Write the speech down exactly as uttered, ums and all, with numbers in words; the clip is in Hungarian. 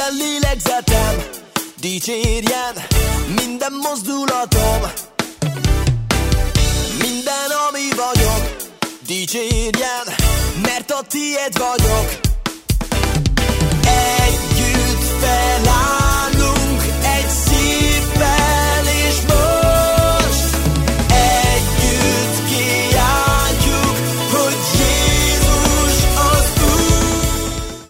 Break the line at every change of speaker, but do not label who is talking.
Minden lélegzetem dicsérjen, minden mozdulatom, minden ami vagyok dicsérjen, mert a tiéd vagyok.